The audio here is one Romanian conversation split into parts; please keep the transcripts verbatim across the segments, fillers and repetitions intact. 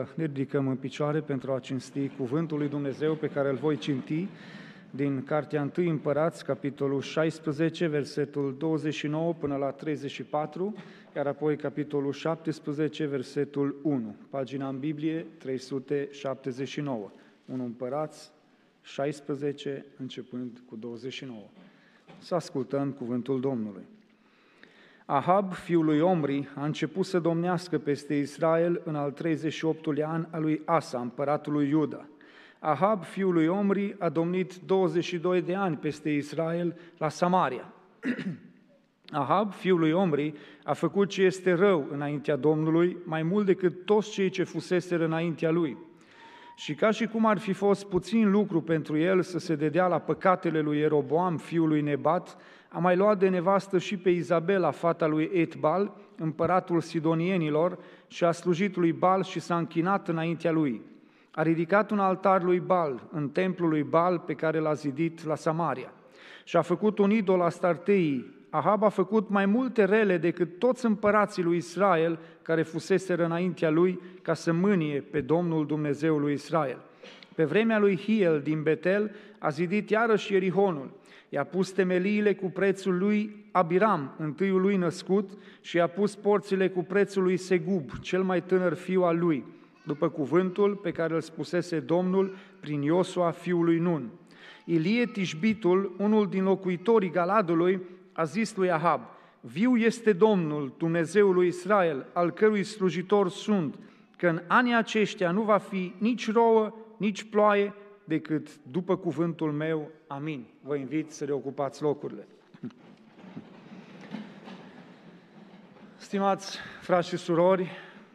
Ne ridicăm în picioare pentru a cinsti cuvântul lui Dumnezeu pe care îl voi cinti din Cartea întâi Împărați, capitolul șaisprezece, versetul douăzeci și nouă până la treizeci și patru, iar apoi capitolul șaptesprezece, versetul unu, pagina în Biblie trei sute șaptezeci și nouă. unu Împărați, șaisprezece, începând cu douăzeci și nouă. Să ascultăm cuvântul Domnului. Ahab, fiul lui Omri, a început să domnească peste Israel în al treizeci și optulea an al lui Asa, împăratul lui Iuda. Ahab, fiul lui Omri, a domnit douăzeci și doi de ani peste Israel la Samaria. Ahab, fiul lui Omri, a făcut ce este rău înaintea Domnului, mai mult decât toți cei ce fuseseră înaintea lui. Și ca și cum ar fi fost puțin lucru pentru el să se dedea la păcatele lui Ieroboam, fiul lui Nebat, a mai luat de nevastă și pe Izabela, fata lui Etbal, împăratul sidonienilor, și a slujit lui Bal și s-a închinat înaintea lui. A ridicat un altar lui Bal în templul lui Bal pe care l-a zidit la Samaria și a făcut un idol Astarteii. Ahab a făcut mai multe rele decât toți împărații lui Israel care fuseseră înaintea lui ca să mânie pe Domnul Dumnezeul lui Israel. Pe vremea lui Hiel din Betel a zidit iarăși Ierihonul. I-a pus temeliile cu prețul lui Abiram, întâiul lui născut, și i-a pus porțile cu prețul lui Segub, cel mai tânăr fiu al lui, după cuvântul pe care îl spusese Domnul prin Iosua, fiul lui Nun. Ilie Tishbitul, unul din locuitorii Galadului, a zis lui Ahab: viu este Domnul, Dumnezeul lui Israel, al cărui slujitor sunt, că în anii aceștia nu va fi nici rouă, nici ploaie, decât după cuvântul meu. Amin. Vă invit să reocupați locurile. Stimați frați și surori,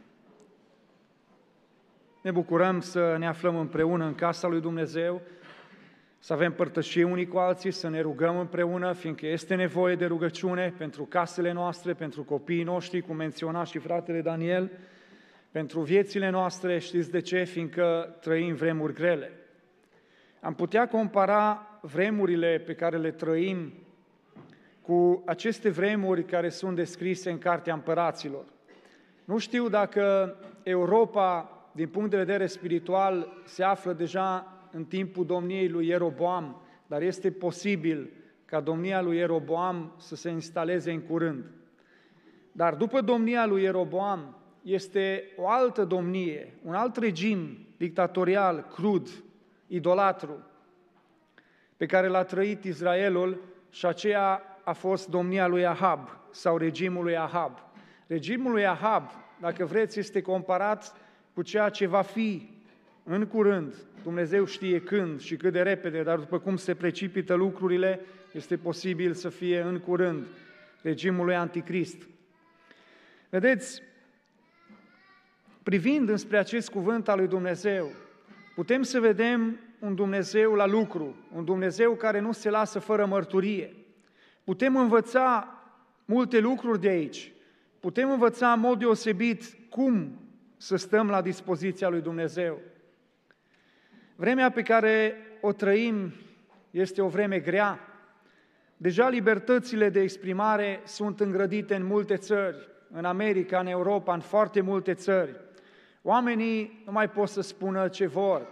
ne bucurăm să ne aflăm împreună în casa lui Dumnezeu, să avem părtășie unii cu alții, să ne rugăm împreună, fiindcă este nevoie de rugăciune pentru casele noastre, pentru copiii noștri, cum menționa și fratele Daniel, pentru viețile noastre. Știți de ce? Fiindcă trăim vremuri grele. Am putea compara vremurile pe care le trăim cu aceste vremuri care sunt descrise în Cartea Împăraților. Nu știu dacă Europa, din punct de vedere spiritual, se află deja în timpul domniei lui Ieroboam, dar este posibil ca domnia lui Ieroboam să se instaleze în curând. Dar după domnia lui Ieroboam este o altă domnie, un alt regim dictatorial, crud, idolatru, pe care l-a trăit Israelul, și aceea a fost domnia lui Ahab sau regimul lui Ahab. Regimul lui Ahab, dacă vreți, este comparat cu ceea ce va fi în curând. Dumnezeu știe când și cât de repede, dar după cum se precipită lucrurile, este posibil să fie în curând regimul lui Anticrist. Vedeți, privind înspre acest cuvânt al lui Dumnezeu, putem să vedem un Dumnezeu la lucru, un Dumnezeu care nu se lasă fără mărturie. Putem învăța multe lucruri de aici. Putem învăța în mod deosebit cum să stăm la dispoziția lui Dumnezeu. Vremea pe care o trăim este o vreme grea. Deja libertățile de exprimare sunt îngrădite în multe țări, în America, în Europa, în foarte multe țări. Oamenii nu mai pot să spună ce vor.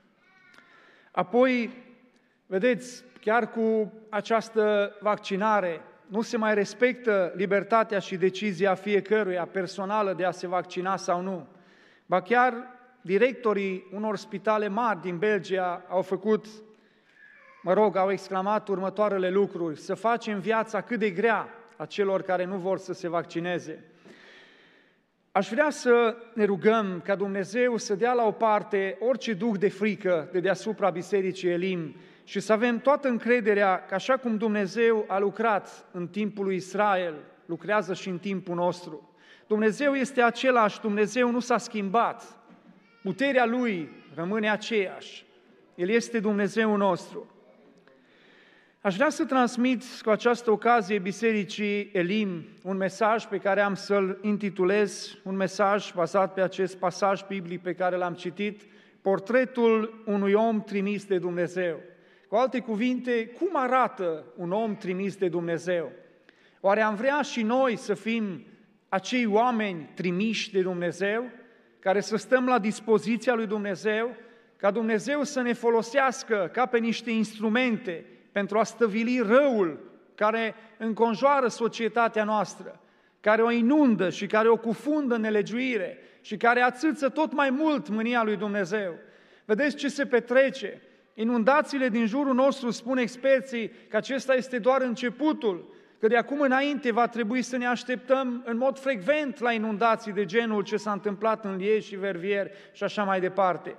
Apoi, vedeți, chiar cu această vaccinare, nu se mai respectă libertatea și decizia fiecăruia personală de a se vaccina sau nu. Ba chiar directorii unor spitale mari din Belgia au făcut, mă rog, au exclamat următoarele lucruri: să facem viața cât de grea a celor care nu vor să se vaccineze. Aș vrea să ne rugăm ca Dumnezeu să dea la o parte orice duh de frică de deasupra Bisericii Elim și să avem toată încrederea că așa cum Dumnezeu a lucrat în timpul lui Israel, lucrează și în timpul nostru. Dumnezeu este același, Dumnezeu nu s-a schimbat, puterea Lui rămâne aceeași, El este Dumnezeu nostru. Aș vrea să transmit cu această ocazie Bisericii Elim un mesaj pe care am să-l intitulez, un mesaj bazat pe acest pasaj biblic pe care l-am citit, portretul unui om trimis de Dumnezeu. Cu alte cuvinte, cum arată un om trimis de Dumnezeu? Oare am vrea și noi să fim acei oameni trimiși de Dumnezeu? care să stăm la dispoziția lui Dumnezeu, ca Dumnezeu să ne folosească ca pe niște instrumente pentru a stăvili răul care înconjoară societatea noastră, care o inundă și care o cufundă în nelegiuire și care ațâță tot mai mult mânia lui Dumnezeu. Vedeți ce se petrece? Inundațiile din jurul nostru, spun experții, că acesta este doar începutul, că de acum înainte va trebui să ne așteptăm în mod frecvent la inundații de genul ce s-a întâmplat în Liege și Verviers și așa mai departe.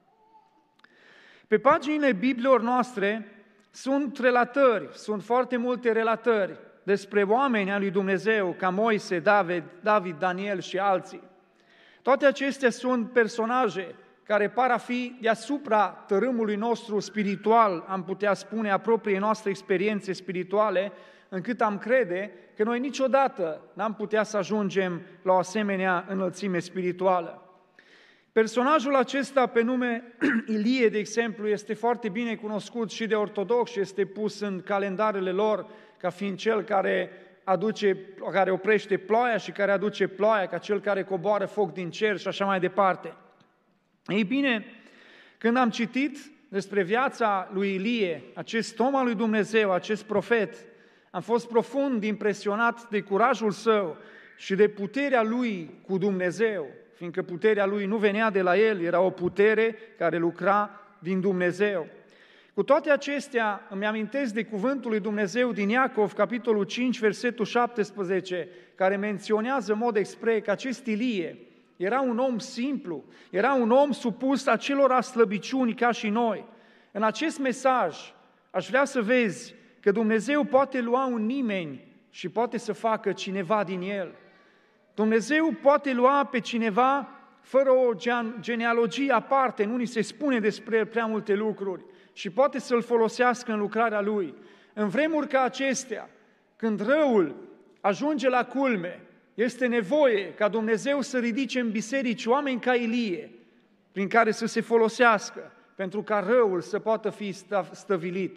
Pe paginile Bibliilor noastre sunt relatări, sunt foarte multe relatări despre oameni al lui Dumnezeu, ca Moise, David, David, Daniel și alții. Toate acestea sunt personaje care par a fi deasupra tărâmului nostru spiritual, am putea spune, a propriei noastre experiențe spirituale, încât am crede că noi niciodată n-am putea să ajungem la o asemenea înălțime spirituală. Personajul acesta pe nume Ilie, de exemplu, este foarte bine cunoscut și de ortodoxi, este pus în calendarele lor ca fiind cel care aduce, care oprește ploaia și care aduce ploaia, ca cel care coboară foc din cer și așa mai departe. Ei bine, când am citit despre viața lui Ilie, acest om al lui Dumnezeu, acest profet, am fost profund impresionat de curajul său și de puterea lui cu Dumnezeu, fiindcă puterea lui nu venea de la el, era o putere care lucra din Dumnezeu. Cu toate acestea, îmi amintesc de cuvântul lui Dumnezeu din Iacov, capitolul cinci, versetul șaptesprezece, care menționează în mod expres că acest Ilie era un om simplu, era un om supus acelora slăbiciuni ca și noi. În acest mesaj aș vrea să vezi că Dumnezeu poate lua un nimeni și poate să facă cineva din el. Dumnezeu poate lua pe cineva fără o genealogie aparte, nu ni se spune despre el prea multe lucruri, și poate să-l folosească în lucrarea lui. În vremuri ca acestea, când răul ajunge la culme, este nevoie ca Dumnezeu să ridice în biserici oameni ca Ilie, prin care să se folosească, pentru ca răul să poată fi stăvilit.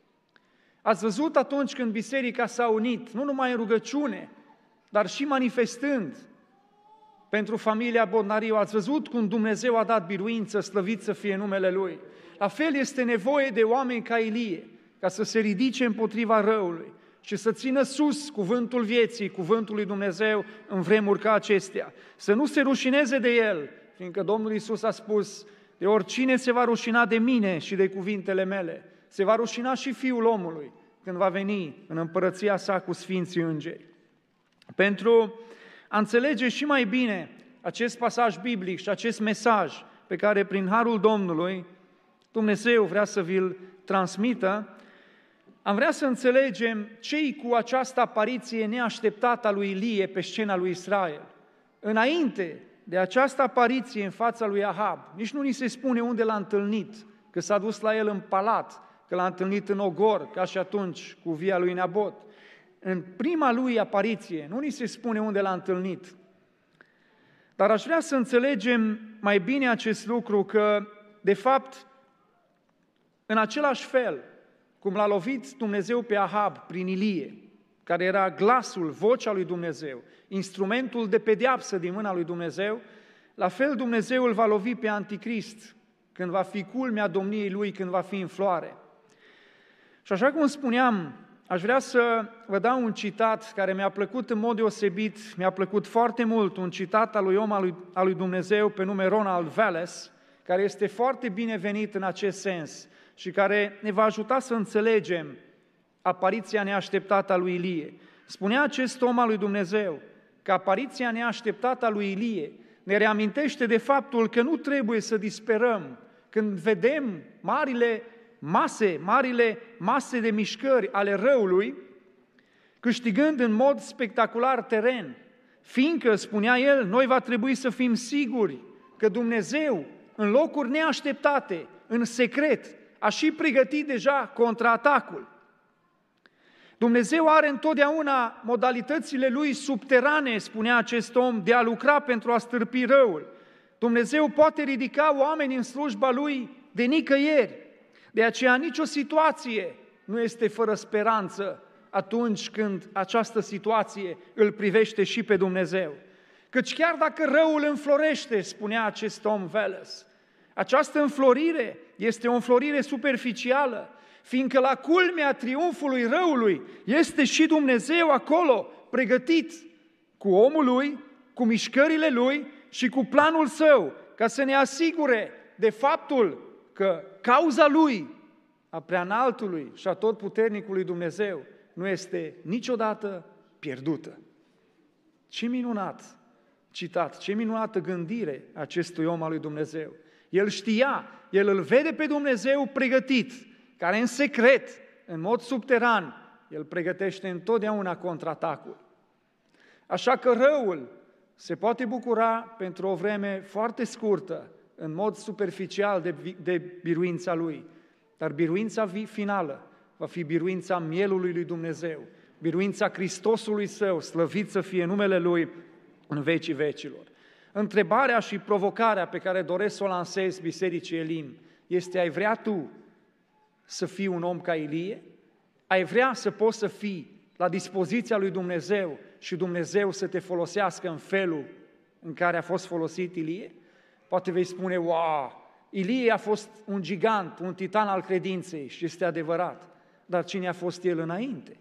Ați văzut atunci când biserica s-a unit, nu numai în rugăciune, dar și manifestând pentru familia Bodnariu, ați văzut cum Dumnezeu a dat biruință, slăvit să fie numele Lui. La fel este nevoie de oameni ca Ilie, ca să se ridice împotriva răului și să țină sus cuvântul vieții, cuvântul lui Dumnezeu în vremuri ca acestea. Să nu se rușineze de el, fiindcă Domnul Iisus a spus, de oricine se va rușina de mine și de cuvintele mele, se va rușina și Fiul omului când va veni în împărăția sa cu sfinții îngeri. Pentru a înțelege și mai bine acest pasaj biblic și acest mesaj pe care prin harul Domnului Dumnezeu vrea să vi-l transmită, am vrea să înțelegem ce-i cu această apariție neașteptată a lui Ilie pe scena lui Israel. Înainte de această apariție în fața lui Ahab, nici nu ni se spune unde l-a întâlnit, că s-a dus la el în palat, că l-a întâlnit în ogor, ca și atunci cu via lui Nabot. În prima lui apariție, nu ni se spune unde l-a întâlnit. Dar aș vrea să înțelegem mai bine acest lucru, că, de fapt, în același fel cum l-a lovit Dumnezeu pe Ahab prin Ilie, care era glasul, vocea lui Dumnezeu, instrumentul de pedeapsă din mâna lui Dumnezeu, la fel Dumnezeu îl va lovi pe Anticrist, când va fi culmea domniei lui, când va fi în floare. Și așa cum spuneam, aș vrea să vă dau un citat care mi-a plăcut în mod deosebit, mi-a plăcut foarte mult, un citat al lui om al lui, al lui Dumnezeu pe nume Ronald Wallace, care este foarte binevenit în acest sens și care ne va ajuta să înțelegem apariția neașteptată a lui Ilie. Spunea acest om al lui Dumnezeu că apariția neașteptată a lui Ilie ne reamintește de faptul că nu trebuie să disperăm când vedem marile mase, marile mase de mișcări ale răului, câștigând în mod spectacular teren, fiindcă, spunea el, noi va trebui să fim siguri că Dumnezeu, în locuri neașteptate, în secret, a și pregătit deja contraatacul. Dumnezeu are întotdeauna modalitățile Lui subterane, spunea acest om, de a lucra pentru a stârpi răul. Dumnezeu poate ridica oameni în slujba Lui de nicăieri. De aceea nicio situație nu este fără speranță atunci când această situație îl privește și pe Dumnezeu. Căci chiar dacă răul înflorește, spunea acest Tom Wallace, această înflorire este o înflorire superficială, fiindcă la culmea triumfului răului este și Dumnezeu acolo, pregătit cu omul lui, cu mișcările lui și cu planul său, ca să ne asigure de faptul că cauza lui, a preanaltului și a totputernicului Dumnezeu, nu este niciodată pierdută. Ce minunat citat, ce minunată gândire acestui om al lui Dumnezeu. El știa, el îl vede pe Dumnezeu pregătit, care în secret, în mod subteran, el pregătește întotdeauna contraatacul. Așa că răul se poate bucura pentru o vreme foarte scurtă, în mod superficial de, de biruința lui, dar biruința finală va fi biruința mielului lui Dumnezeu, biruința Hristosului său, slăvit să fie numele lui în vecii vecilor. Întrebarea și provocarea pe care doresc să o lansez Bisericii Elim este: ai vrea tu să fii un om ca Ilie? Ai vrea să poți să fii la dispoziția lui Dumnezeu și Dumnezeu să te folosească în felul în care a fost folosit Ilie? Poate vei spune: wow, Ilie a fost un gigant, un titan al credinței și este adevărat, dar cine a fost el înainte?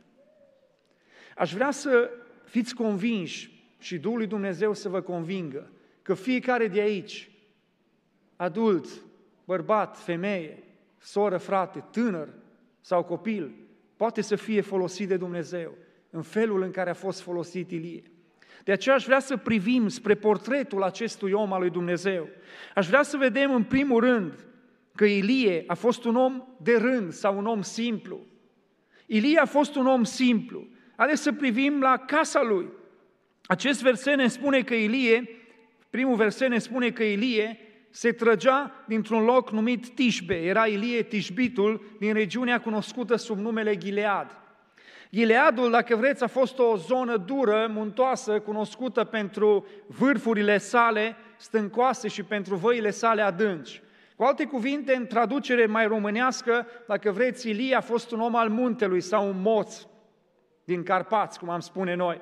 Aș vrea să fiți convinși și Duhul lui Dumnezeu să vă convingă că fiecare de aici, adult, bărbat, femeie, soră, frate, tânăr sau copil, poate să fie folosit de Dumnezeu în felul în care a fost folosit Ilie. De aceea aș vrea să privim spre portretul acestui om al lui Dumnezeu. Aș vrea să vedem în primul rând că Ilie a fost un om de rând sau un om simplu. Ilie a fost un om simplu. Haideți să privim la casa lui. Acest verset ne spune că Ilie, primul verset ne spune că Ilie se trăgea dintr-un loc numit Tișbe. Era Ilie Tișbitul din regiunea cunoscută sub numele Gilead. Gileadul, dacă vreți, a fost o zonă dură, muntoasă, cunoscută pentru vârfurile sale stâncoase și pentru văile sale adânci. Cu alte cuvinte, în traducere mai românească, dacă vreți, Ilie a fost un om al muntelui sau un moț din Carpați, cum am spune noi.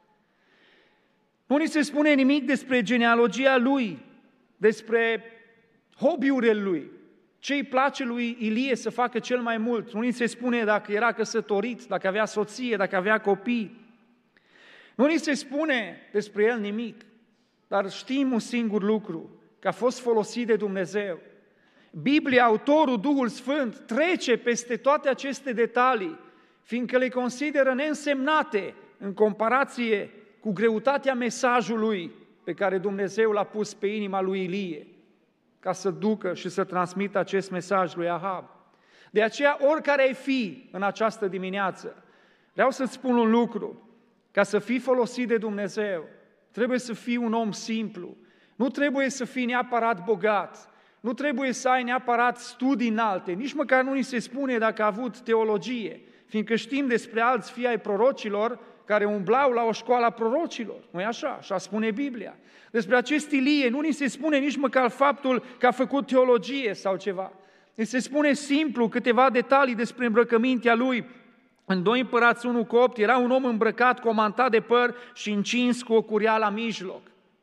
Nu ni se spune nimic despre genealogia lui, despre hobby-urile lui, ce îi place lui Ilie să facă cel mai mult. Nu ni se spune dacă era căsătorit, dacă avea soție, dacă avea copii. Nu ni se spune despre el nimic, dar știm un singur lucru, că a fost folosit de Dumnezeu. Biblia, autorul, Duhul Sfânt, trece peste toate aceste detalii, fiindcă le consideră neînsemnate în comparație cu greutatea mesajului pe care Dumnezeu l-a pus pe inima lui Ilie, ca să ducă și să transmită acest mesaj lui Ahab. De aceea, oricare ai fi în această dimineață, vreau să-ți spun un lucru: ca să fii folosit de Dumnezeu, trebuie să fii un om simplu, nu trebuie să fii neapărat bogat, nu trebuie să ai neapărat studii înalte, nici măcar nu ni se spune dacă a avut teologie, fiindcă știm despre alți fii ai prorocilor care umblau la o școală a prorocilor, nu-i așa? Așa spune Biblia. Despre acest Ilie nu ni se spune nici măcar faptul că a făcut teologie sau ceva. Ni se spune simplu câteva detalii despre îmbrăcămintea lui. În doi Împărați unu cu opt era un om îmbrăcat cu o mantat de păr și încins cu o curea la mijloc.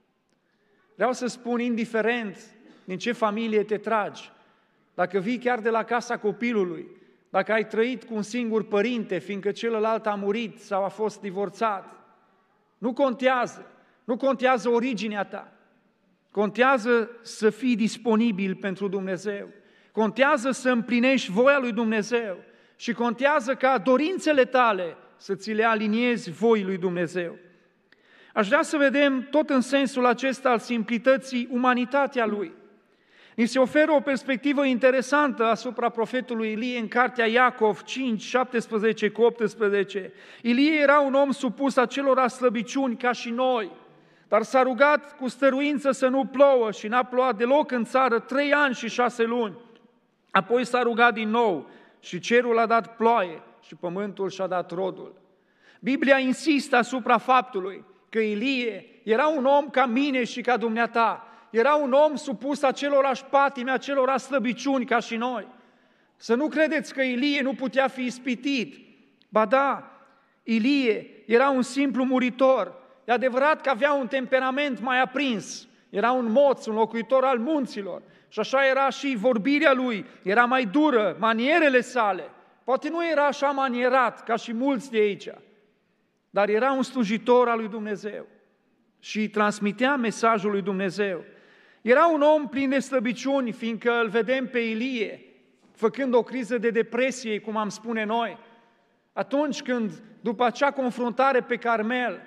Vreau să spun, indiferent din ce familie te tragi, dacă vii chiar de la casa copilului, dacă ai trăit cu un singur părinte, fiindcă celălalt a murit sau a fost divorțat, nu contează, nu contează originea ta, contează să fii disponibil pentru Dumnezeu, contează să împlinești voia lui Dumnezeu și contează ca dorințele tale să ți le aliniezi voii lui Dumnezeu. Aș vrea să vedem tot în sensul acesta al simplității umanitatea lui. Ni se oferă o perspectivă interesantă asupra profetului Ilie în cartea Iacov cinci, șaptesprezece cu optsprezece. Ilie era un om supus acelora slăbiciuni ca și noi, dar s-a rugat cu stăruință să nu plouă și n-a plouat deloc în țară trei ani și șase luni. Apoi s-a rugat din nou și cerul a dat ploaie și pământul și-a dat rodul. Biblia insistă asupra faptului că Ilie era un om ca mine și ca dumneata. Era un om supus acelorași patime, acelorași slăbiciuni ca și noi. Să nu credeți că Ilie nu putea fi ispitit. Ba da, Ilie era un simplu muritor, E adevărat că avea un temperament mai aprins, era un moț, un locuitor al munților și așa era și vorbirea lui, era mai dură, manierele sale. Poate nu era așa manierat ca și mulți de aici, dar era un slujitor al lui Dumnezeu și transmitea mesajul lui Dumnezeu. Era un om plin de slăbiciuni, fiindcă îl vedem pe Ilie, făcând o criză de depresie, cum am spune noi, atunci când, după acea confruntare pe Carmel,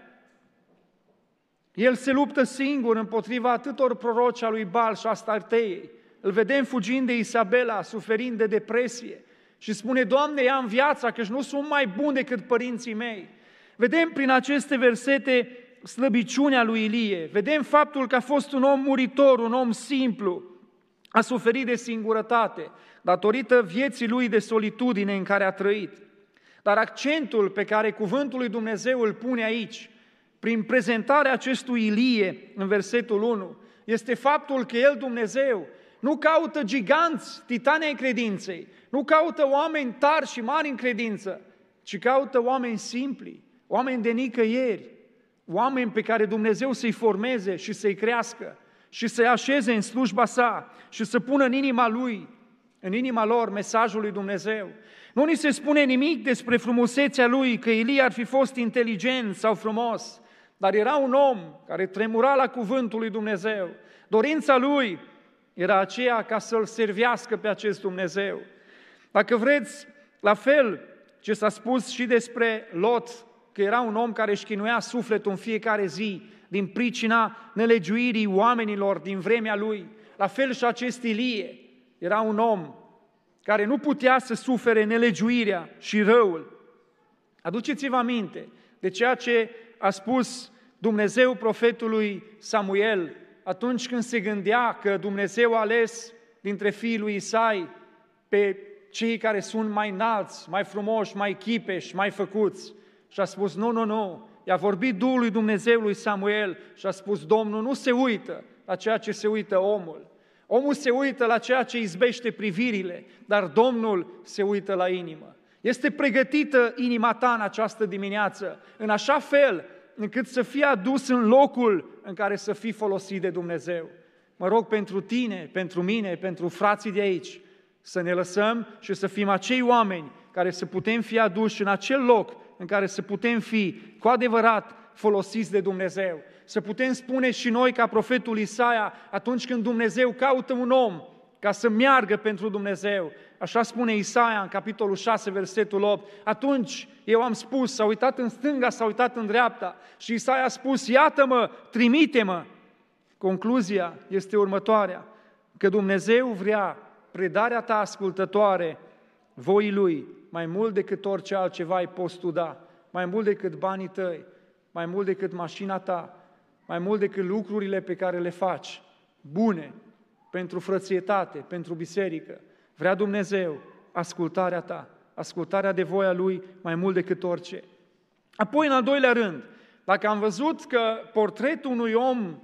el se luptă singur împotriva atâtor proroci a lui Baal și Astartei. Îl vedem fugind de Isabela, suferind de depresie și spune, Doamne, ia-mi viața, căci nu sunt mai bun decât părinții mei. Vedem prin aceste versete slăbiciunea lui Ilie, vedem faptul că a fost un om muritor, un om simplu, a suferit de singurătate, datorită vieții lui de solitudine în care a trăit. Dar accentul pe care cuvântul lui Dumnezeu îl pune aici, prin prezentarea acestui Ilie în versetul unu, este faptul că el, Dumnezeu, nu caută giganți, titani ai credinței, nu caută oameni tari și mari în credință, ci caută oameni simpli, oameni de nicăieri, oameni pe care Dumnezeu să-i formeze și să-i crească și să-i așeze în slujba sa și să pună în inima lui, în inima lor, mesajul lui Dumnezeu. Nu ni se spune nimic despre frumusețea lui, că Ilie ar fi fost inteligent sau frumos, dar era un om care tremura la cuvântul lui Dumnezeu. Dorința lui era aceea ca să-l servească pe acest Dumnezeu. Dacă vreți, la fel ce s-a spus și despre Lot, că era un om care își chinuia sufletul în fiecare zi din pricina nelegiuirii oamenilor din vremea lui, la fel și acest Ilie era un om care nu putea să sufere nelegiuirea și răul. Aduceți-vă aminte de ceea ce a spus Dumnezeu profetului Samuel atunci când se gândea că Dumnezeu a ales dintre fiii lui Isai pe cei care sunt mai înalți, mai frumoși, mai chipeși, mai făcuți. Și a spus, nu, nu, nu, i-a vorbit Duhul lui Dumnezeu lui Samuel și a spus, Domnul nu se uită la ceea ce se uită omul. Omul se uită la ceea ce izbește privirile, dar Domnul se uită la inimă. Este pregătită inima ta în această dimineață, în așa fel încât să fie adus în locul în care să fii folosit de Dumnezeu. Mă rog pentru tine, pentru mine, pentru frații de aici, să ne lăsăm și să fim acei oameni care să putem fi aduși în acel loc în care să putem fi cu adevărat folosiți de Dumnezeu. Să putem spune și noi ca profetul Isaia, atunci când Dumnezeu caută un om ca să meargă pentru Dumnezeu, așa spune Isaia în capitolul șase, versetul opt, atunci eu am spus, s-a uitat în stânga, s-a uitat în dreapta și Isaia a spus, iată-mă, trimite-mă. Concluzia este următoarea, că Dumnezeu vrea predarea ta ascultătoare voii Lui, mai mult decât orice altceva îi poți tu da, mai mult decât banii tăi, mai mult decât mașina ta, mai mult decât lucrurile pe care le faci, bune, pentru frățietate, pentru biserică. Vrea Dumnezeu ascultarea ta, ascultarea de voia Lui mai mult decât orice. Apoi, în al doilea rând, dacă am văzut că portretul unui om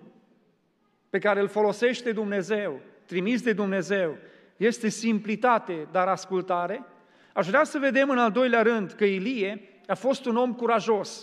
pe care îl folosește Dumnezeu, trimis de Dumnezeu, este simplitate, dar ascultare, aș vrea să vedem în al doilea rând că Ilie a fost un om curajos.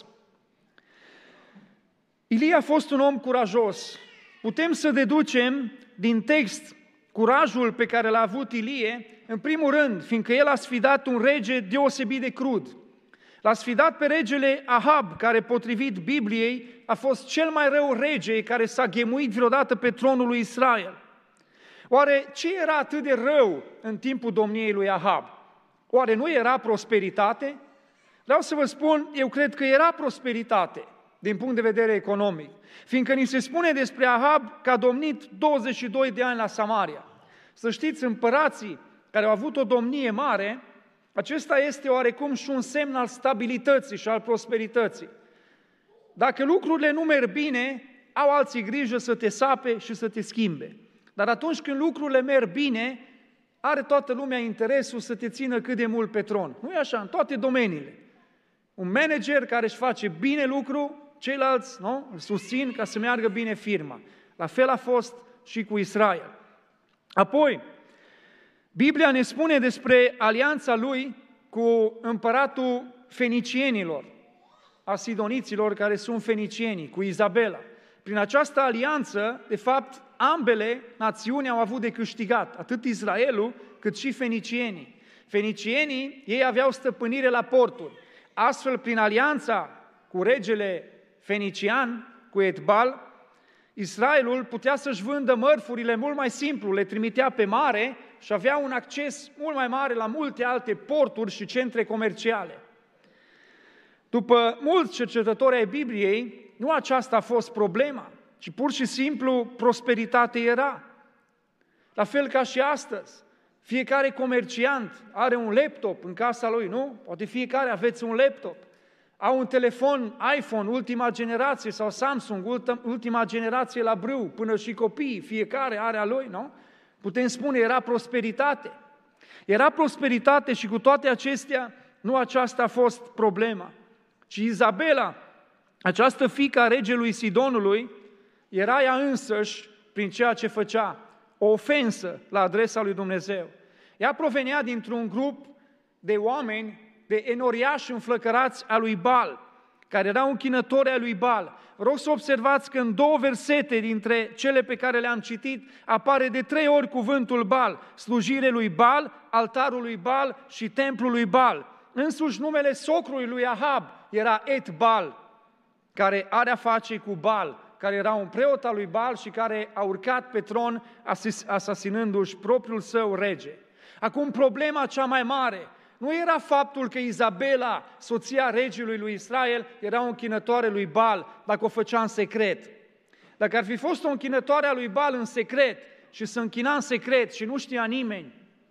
Ilie a fost un om curajos. Putem să deducem din text curajul pe care l-a avut Ilie, în primul rând, fiindcă el a sfidat un rege deosebit de crud. L-a sfidat pe regele Ahab, care, potrivit Bibliei, a fost cel mai rău rege care s-a ghemuit vreodată pe tronul lui Israel. Oare ce era atât de rău în timpul domniei lui Ahab? Oare nu era prosperitate? Vreau să vă spun, eu cred că era prosperitate din punct de vedere economic, fiindcă ni se spune despre Ahab că a domnit douăzeci și doi de ani la Samaria. Să știți, împărații care au avut o domnie mare, acesta este oarecum și un semn al stabilității și al prosperității. Dacă lucrurile nu merg bine, au alții grijă să te sape și să te schimbe. Dar atunci când lucrurile merg bine, are toată lumea interesul să te țină cât de mult pe tron. Nu e așa? În toate domeniile. Un manager care își face bine lucru, ceilalți nu? Îl susțin ca să meargă bine firma. La fel a fost și cu Israel. Apoi, Biblia ne spune despre alianța lui cu împăratul fenicienilor. a sidoniților, care sunt fenicienii, cu Izabela. Prin această alianță, de fapt, ambele națiuni au avut de câștigat, atât Israelul cât și fenicienii. Fenicienii, ei aveau stăpânire la porturi. Astfel, prin alianța cu regele fenician, cu Etbal, Israelul putea să-și vândă mărfurile mult mai simplu, le trimitea pe mare și avea un acces mult mai mare la multe alte porturi și centre comerciale. După mulți cercetători ai Bibliei, nu aceasta a fost problema, ci pur și simplu prosperitate era. La fel ca și astăzi, fiecare comerciant are un laptop în casa lui, nu? Poate fiecare aveți un laptop. Au un telefon iPhone, ultima generație, sau Samsung, ultima generație la brâu, până și copiii, fiecare are a lui, nu? Putem spune, era prosperitate. Era prosperitate și cu toate acestea, nu aceasta a fost problema. Ci Izabela, această fiică a regelui Sidonului, era ea însăși, prin ceea ce făcea, o ofensă la adresa lui Dumnezeu. Ea provenea dintr-un grup de oameni, de enoriași înflăcărați a lui Baal, care erau închinători a lui Baal. Vă rog să observați că în două versete dintre cele pe care le-am citit apare de trei ori cuvântul Baal, slujire lui Baal, altarul lui Baal și templul lui Baal. Însuși numele socrului lui Ahab era Etbal, care are a face cu Baal, care era un preot al lui Baal și care a urcat pe tron asasinându-și propriul său rege. Acum, problema cea mai mare nu era faptul că Izabela, soția regelui lui Israel, era o închinătoare lui Baal, dacă o făcea în secret. Dacă ar fi fost o închinătoare a lui Baal în secret și se închina în secret și nu știa nimeni,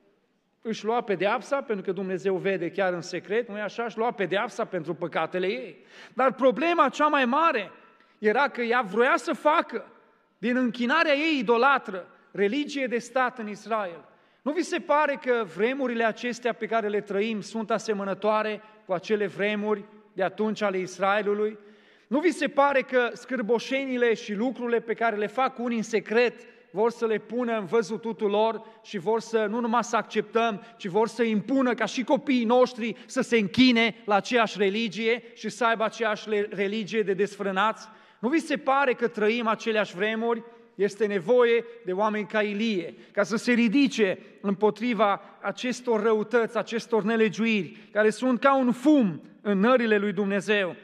își lua pedeapsa, pentru că Dumnezeu vede chiar în secret, nu-i așa? Își lua pedeapsa pentru păcatele ei. Dar problema cea mai mare era că ea vroia să facă din închinarea ei idolatră religie de stat în Israel. Nu vi se pare că vremurile acestea pe care le trăim sunt asemănătoare cu acele vremuri de atunci ale Israelului? Nu vi se pare că scârboșenile și lucrurile pe care le fac unii în secret vor să le pună în văzututul lor și vor să nu numai să acceptăm, ci vor să impună ca și copiii noștri să se închine la aceeași religie și să aibă aceeași religie de desfrânați? Nu vi se pare că trăim aceleași vremuri? Este nevoie de oameni ca Ilie, ca să se ridice împotriva acestor răutăți, acestor nelegiuiri, care sunt ca un fum în nările lui Dumnezeu.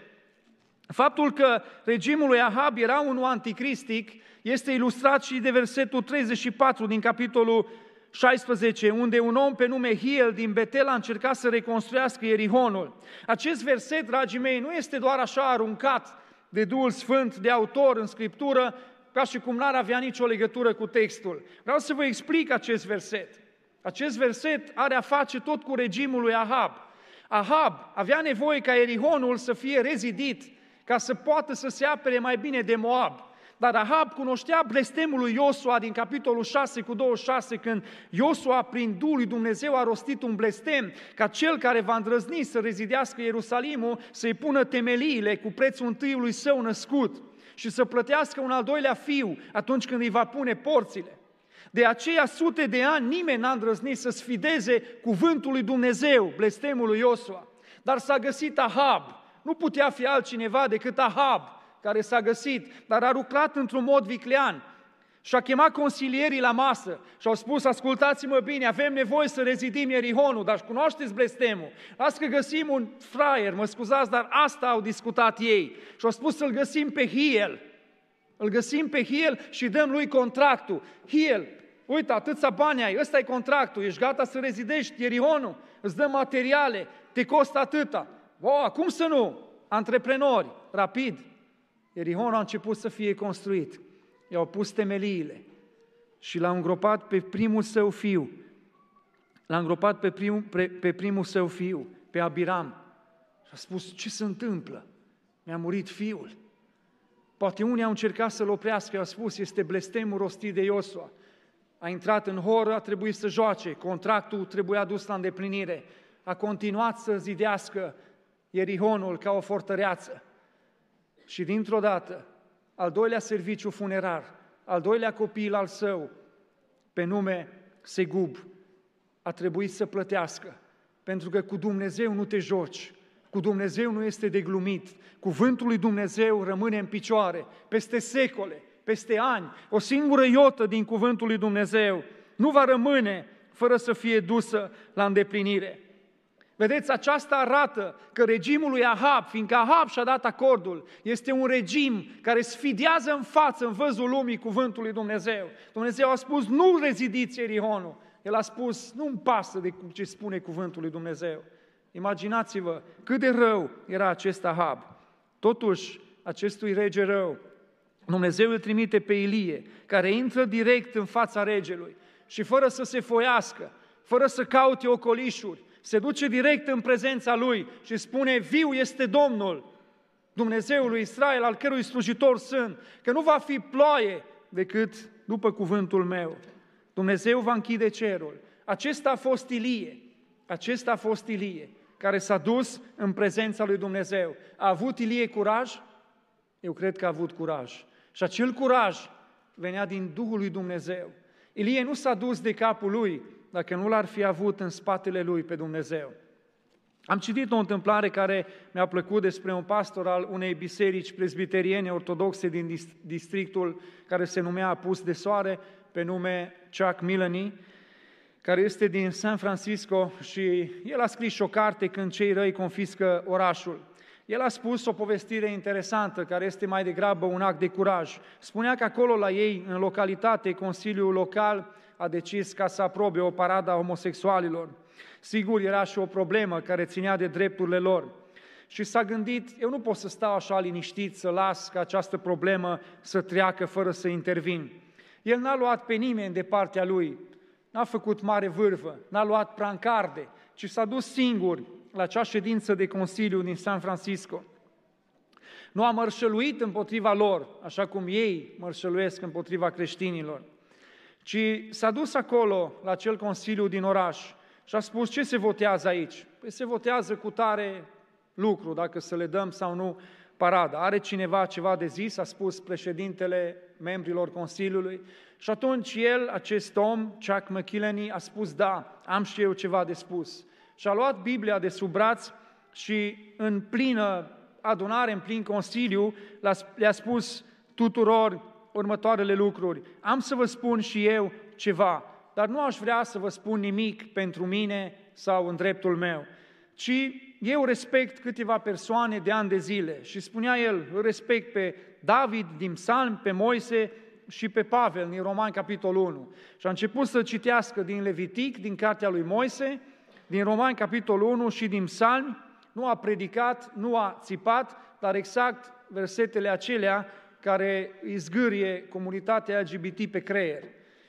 Faptul că regimul lui Ahab era unul anticristic este ilustrat și de versetul treizeci și patru din capitolul șaisprezece, unde un om pe nume Hiel din Betel a încercat să reconstruiască Ierihonul. Acest verset, dragii mei, nu este doar așa aruncat de Duhul Sfânt, de autor în Scriptură, ca și cum n-ar avea nicio legătură cu textul. Vreau să vă explic acest verset. Acest verset are a face tot cu regimul lui Ahab. Ahab avea nevoie ca Ierihonul să fie rezidit, ca să poată să se apere mai bine de Moab. Dar Ahab cunoștea blestemul lui Iosua din capitolul șase cu douăzeci și șase, când Iosua, prin Duhul lui Dumnezeu, a rostit un blestem, ca cel care va îndrăzni să rezidească Ierusalimul, să-i pună temeliile cu prețul întâiului său născut și să plătească un al doilea fiu atunci când îi va pune porțile. De aceea, sute de ani, nimeni n-a îndrăznit să sfideze cuvântul lui Dumnezeu, blestemul lui Iosua. Dar s-a găsit Ahab, nu putea fi altcineva decât Ahab, care s-a găsit, dar a lucrat într-un mod viclean și a chemat consilierii la masă și au spus: ascultați-mă bine, avem nevoie să rezidim Ierihonul, dar cunoașteți blestemul. Las că găsim un fraier, mă scuzați, dar asta au discutat ei. Și au spus să-l găsim pe Hiel. Îl găsim pe Hiel și dăm lui contractul. Hiel, uite, atâția bani ai, ăsta e contractul, ești gata să rezidești Ierihonul, îți dăm materiale, te costă atâta. Wow, cum să nu? Antreprenori, rapid. Ierihonul a început să fie construit. I-au pus temeliile și l-a îngropat pe primul său fiu. L-a îngropat pe primul, pe, pe primul său fiu, pe Abiram. Și a spus: ce se întâmplă? Mi-a murit fiul. Poate unii au încercat să-l oprească, i-au spus: este blestemul rostit de Iosua. A intrat în horă, a trebuit să joace, contractul trebuia dus la îndeplinire. A continuat să zidească Ierihonul ca o fortăreață. Și dintr-o dată, al doilea serviciu funerar, al doilea copil al său, pe nume Segub, a trebuit să plătească, pentru că cu Dumnezeu nu te joci, Cu Dumnezeu nu este de glumit. Cuvântul lui Dumnezeu rămâne în picioare peste secole, peste ani. O singură iotă din cuvântul lui Dumnezeu nu va rămâne fără să fie dusă la îndeplinire. Vedeți, aceasta arată că regimul lui Ahab, fiindcă Ahab și-a dat acordul, este un regim care sfidează în față, în văzul lumii, cuvântul lui Dumnezeu. Dumnezeu a spus, nu rezidiți Ierihonul. El a spus, nu-mi pasă de ce spune cuvântul lui Dumnezeu. Imaginați-vă cât de rău era acest Ahab. Totuși, acestui rege rău, Dumnezeu îl trimite pe Ilie, care intră direct în fața regelui și fără să se foiască, fără să caute ocolișuri, se duce direct în prezența lui și spune, viu este Domnul, Dumnezeul lui Israel, al cărui slujitor sunt, că nu va fi ploaie decât după cuvântul meu. Dumnezeu va închide cerul. Acesta a fost Ilie, acesta a fost Ilie, care s-a dus în prezența lui Dumnezeu. A avut Ilie curaj? Eu cred că a avut curaj. Și acel curaj venea din Duhul lui Dumnezeu. Ilie nu s-a dus de capul lui, dacă nu l-ar fi avut în spatele lui pe Dumnezeu. Am citit o întâmplare care mi-a plăcut despre un pastor al unei biserici presbiteriene ortodoxe din districtul care se numea Apus de Soare, pe nume Chuck Milani, care este din San Francisco și el a scris și o carte când cei răi confiscă orașul. El a spus o povestire interesantă, care este mai degrabă un act de curaj. Spunea că acolo la ei, în localitate, Consiliul Local a decis ca să aprobe o paradă a homosexualilor. Sigur, era și o problemă care ținea de drepturile lor. Și s-a gândit, eu nu pot să stau așa liniștit, să las ca această problemă să treacă fără să intervin. El n-a luat pe nimeni de partea lui, n-a făcut mare vârvă, n-a luat prancarde, ci s-a dus singur la acea ședință de Consiliu din San Francisco. Nu a mărșăluit împotriva lor, așa cum ei mărșăluiesc împotriva creștinilor, ci s-a dus acolo la acel Consiliu din oraș și a spus, ce se votează aici? Păi se votează cu tare lucru, dacă să le dăm sau nu parada. Are cineva ceva de zis? A spus președintele membrilor Consiliului. Și atunci el, acest om, Chuck McKillany, a spus, da, am și eu ceva de spus. Și a luat Biblia de sub braț și în plină adunare, în plin Consiliu, le-a spus tuturor următoarele lucruri. Am să vă spun și eu ceva, dar nu aș vrea să vă spun nimic pentru mine sau în dreptul meu, ci eu respect câteva persoane de ani de zile. Și spunea el, îl respect pe David din Psalm, pe Moise și pe Pavel din Romani, capitolul unu. Și a început să citească din Levitic, din cartea lui Moise, din Romani, capitolul unu și din Psalmi. Nu a predicat, nu a țipat, dar exact versetele acelea care îi zgârie comunitatea L G B T pe creier.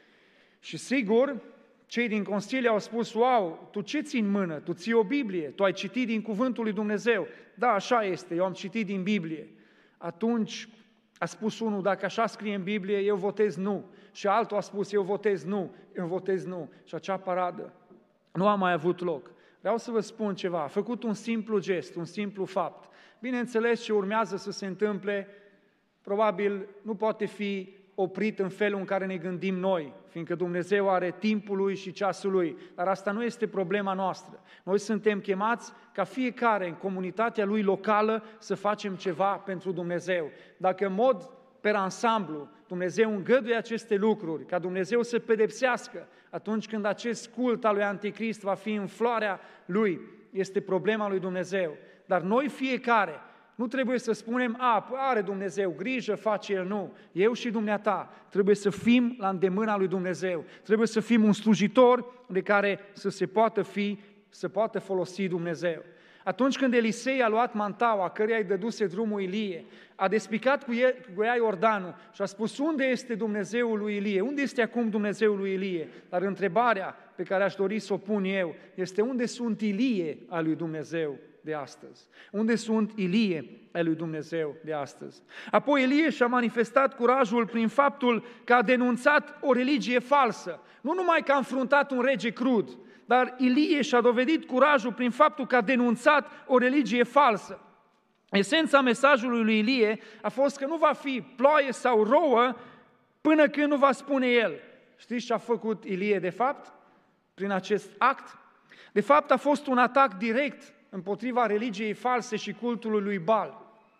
Și sigur, cei din Consiliu au spus, wow, tu ce ții în mână? Tu ții o Biblie, tu ai citit din cuvântul lui Dumnezeu. Da, așa este, eu am citit din Biblie. Atunci a spus unul, dacă așa scrie în Biblie, eu votez nu. Și altul a spus, eu votez nu, eu votez nu. Și acea paradă nu a mai avut loc. Vreau să vă spun ceva, a făcut un simplu gest, un simplu fapt. Bineînțeles, ce urmează să se întâmple, probabil nu poate fi oprit în felul în care ne gândim noi, fiindcă Dumnezeu are timpul Lui și ceasul Lui, dar asta nu este problema noastră. Noi suntem chemați ca fiecare în comunitatea Lui locală să facem ceva pentru Dumnezeu. Dacă în mod per ansamblu Dumnezeu îngăduie aceste lucruri, ca Dumnezeu să pedepsească atunci când acest cult al lui Anticrist va fi în floarea lui, este problema lui Dumnezeu. Dar noi fiecare nu trebuie să spunem, a, are Dumnezeu grijă, face El, nu. Eu și dumneata trebuie să fim la îndemâna lui Dumnezeu. Trebuie să fim un slujitor de care să se poată fi, să poată folosi Dumnezeu. Atunci când Elisei a luat mantaua, căreia îi dăduse drumul Ilie, a despicat cu, el, cu ea Iordanul și a spus, unde este Dumnezeul lui Ilie? Unde este acum Dumnezeul lui Ilie? Dar întrebarea pe care aș dori să o pun eu este, unde sunt Ilie al lui Dumnezeu de astăzi? Unde sunt Ilie al lui Dumnezeu de astăzi? Apoi Ilie și-a manifestat curajul prin faptul că a denunțat o religie falsă. Nu numai că a înfruntat un rege crud, dar Ilie și-a dovedit curajul prin faptul că a denunțat o religie falsă. Esența mesajului lui Ilie a fost că nu va fi ploaie sau rouă până când nu va spune el. Știți ce a făcut Ilie de fapt? Prin acest act? De fapt a fost un atac direct împotriva religiei false și cultului lui Baal.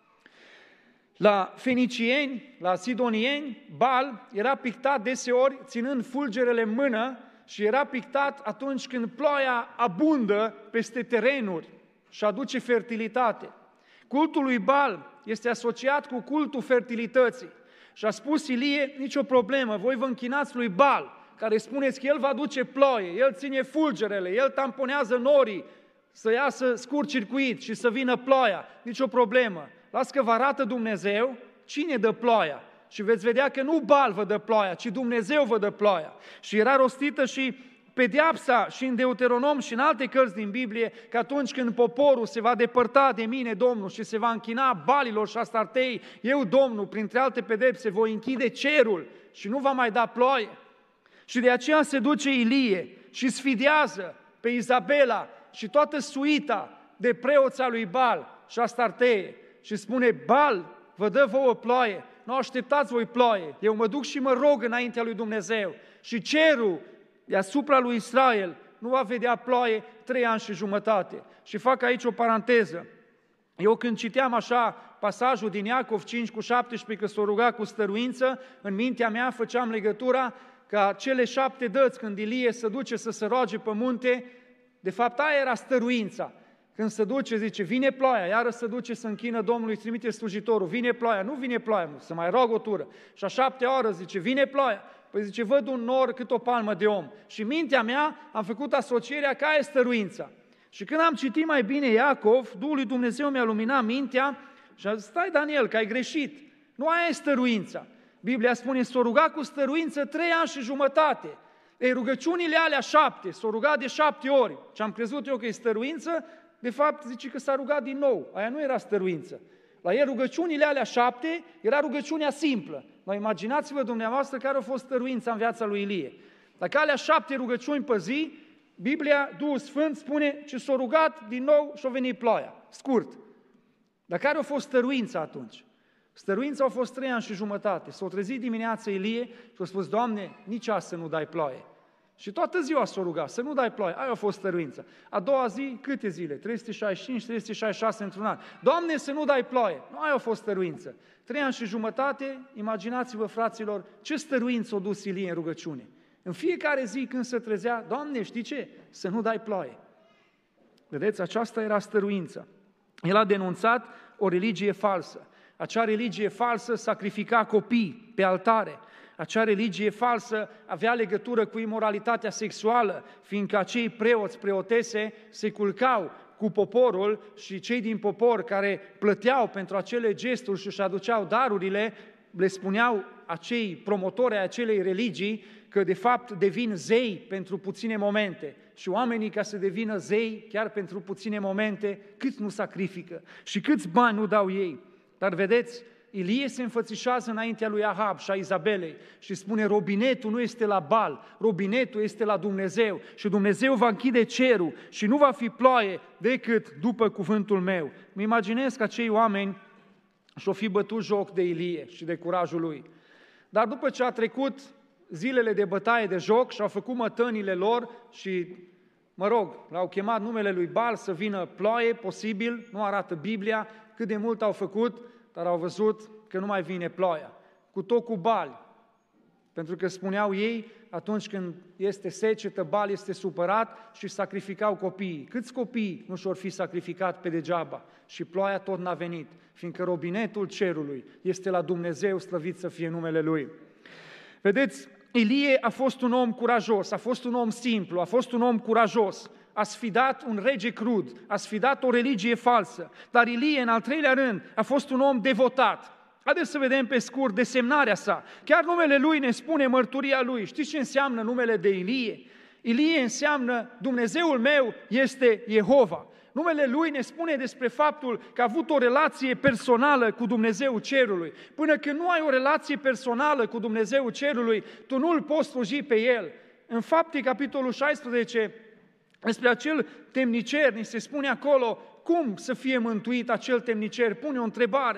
La fenicieni, la sidonieni, Baal era pictat deseori ținând fulgerele în mână și era pictat atunci când ploaia abundă peste terenuri și aduce fertilitate. Cultul lui Baal este asociat cu cultul fertilității. Și a spus Ilie, nicio problemă, voi vă închinați lui Baal, care spuneți că el va duce ploaie, el ține fulgerele, el tamponează norii, să iasă scurt circuit și să vină ploaia, nicio problemă. Las că vă arată Dumnezeu cine dă ploaia și veți vedea că nu Baal vă dă ploaia, ci Dumnezeu vă dă ploaia. Și era rostită și pedeapsa și în Deuteronom și în alte cărți din Biblie, că atunci când poporul se va depărta de mine, Domnul, și se va închina balilor și astartei, eu, Domnul, printre alte pedepse, voi închide cerul și nu va mai da ploaie. Și de aceea se duce Ilie și sfidează pe Izabela și toată suita de preoți a lui Baal și Astartee și spune, Baal, vă dă vouă ploaie, nu așteptați voi ploaie, eu mă duc și mă rog înaintea lui Dumnezeu și cerul deasupra lui Israel nu va vedea ploaie trei ani și jumătate. Și fac aici o paranteză. Eu când citeam așa pasajul din Iacov cinci cu șaptesprezece, că s-o ruga cu stăruință, în mintea mea făceam legătura ca cele șapte dăți când Ilie se duce să se roage pe munte, de fapt aia era stăruința. Când se duce, zice, vine ploaia, iară se duce să închină Domnului, trimite slujitorul, vine ploaia, nu vine ploaia, să mai rog o tură. Și a șaptea oră zice, vine ploaia. Păi zice, văd un nor cât o palmă de om. Și mintea mea am făcut asocierea că aia e stăruința. Și când am citit mai bine Iacov, Duhul lui Dumnezeu mi-a luminat mintea și a zis, stai Daniel, că ai greșit. Nu aia e stăruința. Biblia spune, s-o ruga cu stăruință trei ani și jumătate. Ei, rugăciunile alea șapte, s-o ruga de șapte ori. Și am crezut eu că e stăruință, de fapt zice că s-a rugat din nou. Aia nu era stăruință. La el rugăciunile alea șapte era rugăciunea simplă. Dar imaginați-vă dumneavoastră care a fost stăruința în viața lui Ilie. Dacă alea șapte rugăciuni pe zi, Biblia, Duhul Sfânt spune că s-a rugat din nou și a venit ploaia. Scurt. Dar care a fost stăruința atunci? Stăruința a fost trei ani și jumătate. S-a trezit dimineața Ilie și a spus, Doamne, nici azi să nu dai ploaie. Și toată ziua s-a rugat, să nu dai ploaie. Aia a fost stăruința. A doua zi, câte zile? trei sute șaizeci și cinci, trei sute șaizeci și șase într-un an. Doamne, să nu dai ploaie. Nu, aia a fost stăruință. Trei ani și jumătate, imaginați-vă, fraților, ce stăruință a dus Ilie în rugăciune. În fiecare zi când se trezea, Doamne, știi ce? Să nu dai ploaie. Vedeți, aceasta era stăruința. El a denunțat o religie falsă. Acea religie falsă sacrifica copii pe altare. Acea religie falsă avea legătură cu imoralitatea sexuală, fiindcă acei preoți, preotese se culcau cu poporul și cei din popor care plăteau pentru acele gesturi și își aduceau darurile, le spuneau acei promotori ai acelei religii că de fapt devin zei pentru puține momente. Și oamenii, ca să devină zei chiar pentru puține momente, cât nu sacrifică și câți bani nu dau ei. Dar vedeți, Ilie se înfățișează înaintea lui Ahab și a Izabelei și spune, robinetul nu este la Baal, robinetul este la Dumnezeu și Dumnezeu va închide cerul și nu va fi ploaie decât după cuvântul meu. Mă imaginez că acei oameni și-o fi bătut joc de Ilie și de curajul lui. Dar după ce a trecut zilele de bătaie de joc și au făcut mătănile lor și, mă rog, l-au chemat numele lui Baal să vină ploaie, posibil, nu arată Biblia cât de mult au făcut, dar au văzut că nu mai vine ploaia, cu tot cu Baal. Pentru că spuneau ei, atunci când este secetă, Baal este supărat și sacrificau copiii. Câți copii nu și-or fi sacrificat pe degeaba? Și ploaia tot n-a venit, fiindcă robinetul cerului este la Dumnezeu, slăvit să fie numele Lui. Vedeți, Ilie a fost un om curajos, a fost un om simplu, a fost un om curajos. A sfidat un rege crud, a sfidat o religie falsă, dar Ilie, în al treilea rând, a fost un om devotat. Haideți să vedem pe scurt desemnarea sa. Chiar numele lui ne spune mărturia lui. Știți ce înseamnă numele de Ilie? Ilie înseamnă Dumnezeul meu este Jehova. Numele lui ne spune despre faptul că a avut o relație personală cu Dumnezeul cerului. Până când nu ai o relație personală cu Dumnezeul cerului, tu nu îl poți sluji pe el. În Fapte, capitolul șaisprezece, despre acel temnicer, ni se spune acolo, cum să fie mântuit acel temnicer? Pune o întrebare.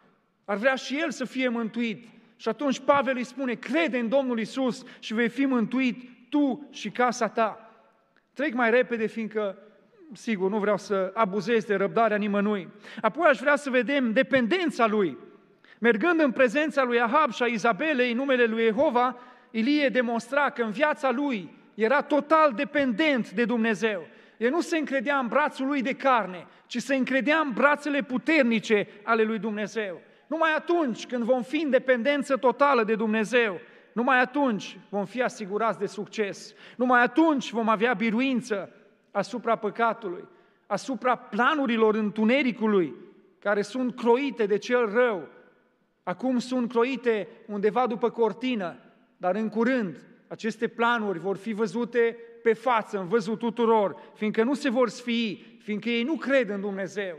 Ar vrea și el să fie mântuit. Și atunci Pavel îi spune, crede în Domnul Iisus și vei fi mântuit tu și casa ta. Trec mai repede, fiindcă sigur, nu vreau să abuzez de răbdarea nimănui. Apoi aș vrea să vedem dependența lui. Mergând în prezența lui Ahab și a Izabelei, în numele lui Jehova, Ilie demonstra că în viața lui era total dependent de Dumnezeu. El nu se încredea în brațul lui de carne, ci se încredea în brațele puternice ale lui Dumnezeu. Numai atunci când vom fi în dependență totală de Dumnezeu, numai atunci vom fi asigurați de succes. Numai atunci vom avea biruință asupra păcatului, asupra planurilor întunericului, care sunt croite de cel rău. Acum sunt croite undeva după cortină, dar în curând aceste planuri vor fi văzute pe față, în văzul tuturor, fiindcă nu se vor sfii, fiindcă ei nu cred în Dumnezeu.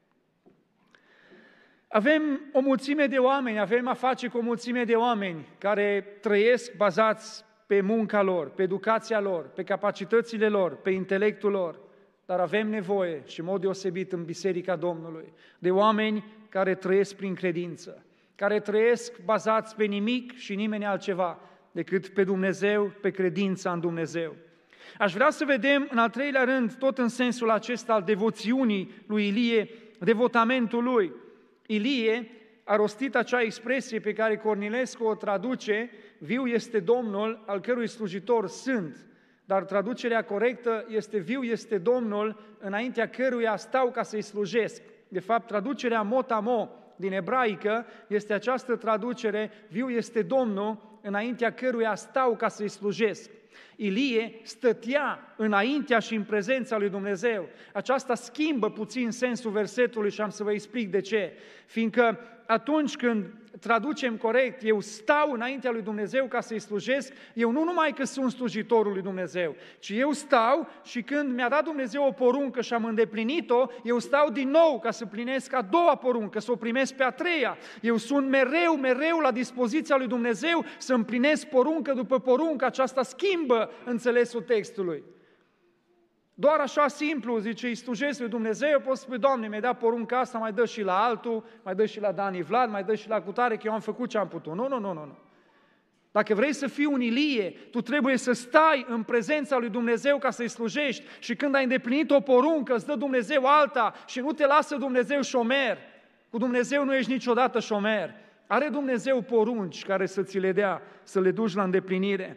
Avem o mulțime de oameni, avem a face cu o mulțime de oameni care trăiesc bazați pe munca lor, pe educația lor, pe capacitățile lor, pe intelectul lor, dar avem nevoie, și în mod deosebit în Biserica Domnului, de oameni care trăiesc prin credință, care trăiesc bazați pe nimic și nimeni altceva decât pe Dumnezeu, pe credința în Dumnezeu. Aș vrea să vedem, în al treilea rând, tot în sensul acesta al devoțiunii lui Ilie, devotamentul lui. Ilie a rostit acea expresie pe care Cornilescu o traduce, viu este Domnul al cărui slujitor sunt, dar traducerea corectă este viu este Domnul înaintea căruia stau ca să-i slujesc. De fapt, traducerea mot-a-mo din ebraică este această traducere, viu este Domnul înaintea căruia stau ca să-i slujesc. Ilie stătea înaintea și în prezența lui Dumnezeu. Aceasta schimbă puțin sensul versetului și am să vă explic de ce. Fiindcă atunci când traducem corect, eu stau înaintea lui Dumnezeu ca să-i slujesc, eu nu numai că sunt slujitorul lui Dumnezeu, ci eu stau și când mi-a dat Dumnezeu o poruncă și am îndeplinit-o, eu stau din nou ca să plinesc a doua poruncă, să o primesc pe a treia. Eu sunt mereu, mereu la dispoziția lui Dumnezeu să împlinesc poruncă după poruncă. Aceasta schimbă înțelesul textului. Doar așa simplu, zice, îi slujesc lui Dumnezeu, poți spune, Doamne, mi-ai dat porunca asta, mai dă și la altul, mai dă și la Dani Vlad, mai dă și la cutare, că eu am făcut ce am putut. Nu, nu, nu, nu. Dacă vrei să fii un Ilie, tu trebuie să stai în prezența lui Dumnezeu ca să-i slujești și când ai îndeplinit o poruncă, îți dă Dumnezeu alta și nu te lasă Dumnezeu șomer. Cu Dumnezeu nu ești niciodată șomer. Are Dumnezeu porunci care să ți le dea, să le duci la îndeplinire.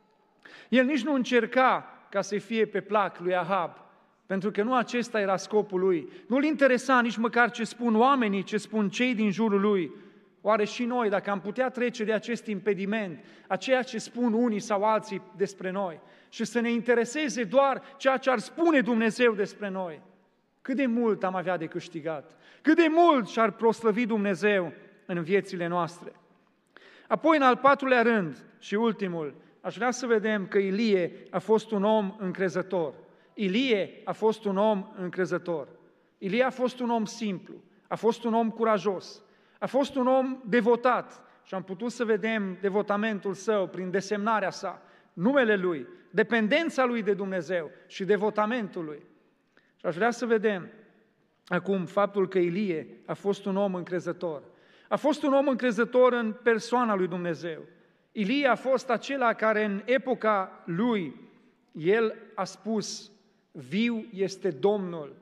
El nici nu încerca ca să fie pe plac lui Ahab, pentru că nu acesta era scopul lui. Nu-l interesa nici măcar ce spun oamenii, ce spun cei din jurul lui. Oare și noi, dacă am putea trece de acest impediment, a ceea ce spun unii sau alții despre noi, și să ne intereseze doar ceea ce ar spune Dumnezeu despre noi, cât de mult am avea de câștigat, cât de mult și-ar proslăvi Dumnezeu în viețile noastre. Apoi, în al patrulea rând și ultimul, aș vrea să vedem că Ilie a fost un om încrezător. Ilie a fost un om încrezător. Ilie a fost un om simplu, a fost un om curajos, a fost un om devotat și am putut să vedem devotamentul său prin desemnarea sa, numele lui, dependența lui de Dumnezeu și devotamentul lui. Și aș vrea să vedem acum faptul că Ilie a fost un om încrezător. A fost un om încrezător în persoana lui Dumnezeu. Ilie a fost acela care în epoca lui, el a spus, viu este Domnul,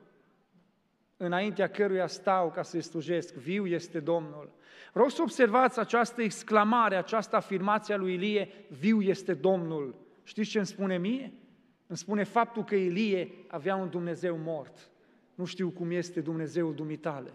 înaintea căruia stau ca să-i slujesc, viu este Domnul. Vreau să observați această exclamare, această afirmație a lui Ilie, viu este Domnul. Știți ce îmi spune mie? Îmi spune faptul că Ilie avea un Dumnezeu mort. Nu știu cum este Dumnezeul dumitale.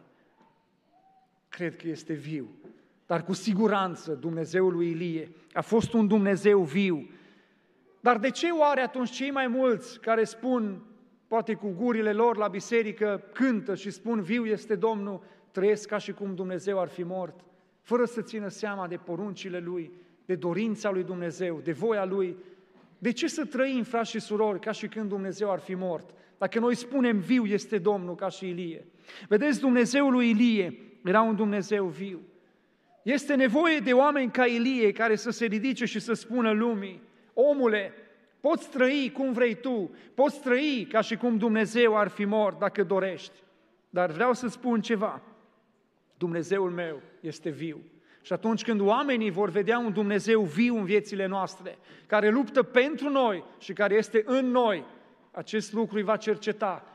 Cred că este viu. Dar cu siguranță Dumnezeul lui Ilie a fost un Dumnezeu viu. Dar de ce oare atunci cei mai mulți care spun, poate cu gurile lor la biserică, cântă și spun viu este Domnul, trăiesc ca și cum Dumnezeu ar fi mort, fără să țină seama de poruncile Lui, de dorința lui Dumnezeu, de voia Lui? De ce să trăim, frați și surori, ca și când Dumnezeu ar fi mort? Dacă noi spunem viu este Domnul, ca și Ilie. Vedeți, Dumnezeul lui Ilie era un Dumnezeu viu. Este nevoie de oameni ca Ilie care să se ridice și să spună lumii, omule, poți trăi cum vrei tu, poți trăi ca și cum Dumnezeu ar fi mort dacă dorești. Dar vreau să spun ceva, Dumnezeul meu este viu. Și atunci când oamenii vor vedea un Dumnezeu viu în viețile noastre, care luptă pentru noi și care este în noi, acest lucru îi va cerceta,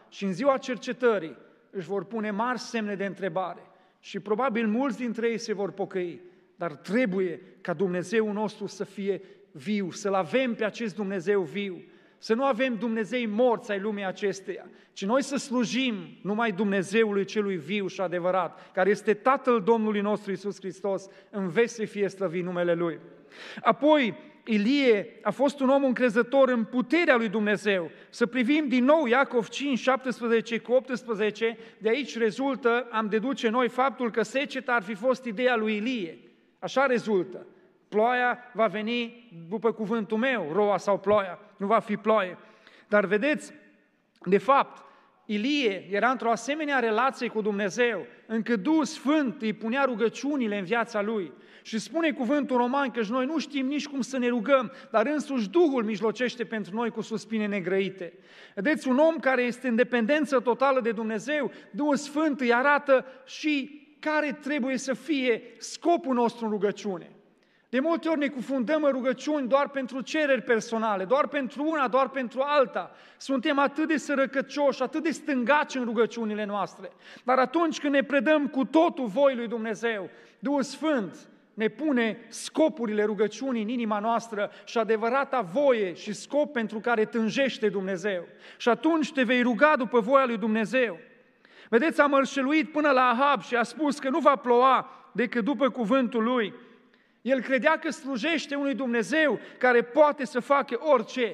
și în ziua cercetării își vor pune mari semne de întrebare și probabil mulți dintre ei se vor pocăi, dar trebuie ca Dumnezeul nostru să fie viu, să-L avem pe acest Dumnezeu viu, să nu avem Dumnezei morți ai lumii acesteia, ci noi să slujim numai Dumnezeului celui viu și adevărat, care este Tatăl Domnului nostru Iisus Hristos, în veci să fie slăvit numele Lui. Apoi, Ilie a fost un om încrezător în puterea lui Dumnezeu. Să privim din nou Iacov cinci, șaptesprezece cu optsprezece, de aici rezultă, am deduce noi, faptul că seceta ar fi fost ideea lui Ilie. Așa rezultă. Ploaia va veni după cuvântul meu, roa sau ploaia, nu va fi ploaie. Dar vedeți, de fapt, Ilie era într-o asemenea relație cu Dumnezeu, încât Duhul Sfânt îi punea rugăciunile în viața lui. Și spune cuvântul roman că noi nu știm nici cum să ne rugăm, dar însuși Duhul mijlocește pentru noi cu suspine negrăite. Vedeți, un om care este în dependență totală de Dumnezeu, Duhul Sfânt îi arată și care trebuie să fie scopul nostru în rugăciune. De multe ori ne cufundăm în rugăciuni doar pentru cereri personale, doar pentru una, doar pentru alta. Suntem atât de sărăcăcioși, atât de stângaci în rugăciunile noastre. Dar atunci când ne predăm cu totul voii lui Dumnezeu, Duhul Sfânt ne pune scopurile rugăciunii în inima noastră și adevărata voie și scop pentru care tânjește Dumnezeu. Și atunci te vei ruga după voia lui Dumnezeu. Vedeți, a mărșăluit până la Ahab și a spus că nu va ploua decât după cuvântul lui. El credea că slujește unui Dumnezeu care poate să facă orice.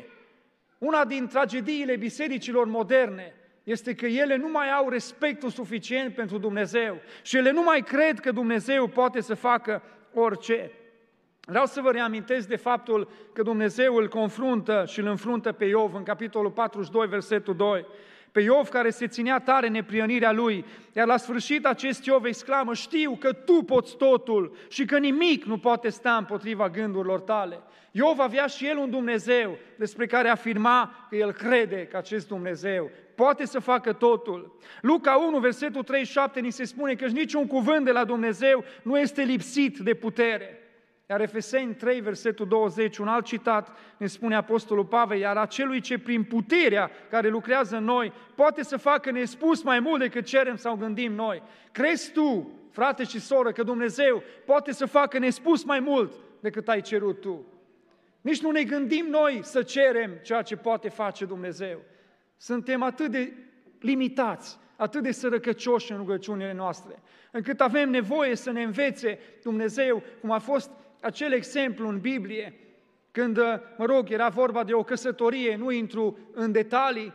Una din tragediile bisericilor moderne este că ele nu mai au respectul suficient pentru Dumnezeu și ele nu mai cred că Dumnezeu poate să facă orice. Vreau să vă reamintesc de faptul că Dumnezeu îl confruntă și îl înfruntă pe Iov în capitolul patruzeci și doi, versetul doi. Pe Iov care se ținea tare neprionirea lui, iar la sfârșit acest Iov exclamă: știu că tu poți totul și că nimic nu poate sta împotriva gândurilor tale. Iov avea și el un Dumnezeu despre care afirma că el crede că acest Dumnezeu poate să facă totul. Luca unu, versetul treizeci și șapte, ni se spune că niciun cuvânt de la Dumnezeu nu este lipsit de putere. Iar Efeseni trei, versetul douăzeci, un alt citat, ne spune Apostolul Pavel: iar acelui ce prin puterea care lucrează în noi poate să facă nespus mai mult decât cerem sau gândim noi. Crezi tu, frate și soră, că Dumnezeu poate să facă nespus mai mult decât ai cerut tu? Nici nu ne gândim noi să cerem ceea ce poate face Dumnezeu. Suntem atât de limitați, atât de sărăcăcioși în rugăciunile noastre, încât avem nevoie să ne învețe Dumnezeu, cum a fost acel exemplu în Biblie, când, mă rog, era vorba de o căsătorie, nu intru în detalii,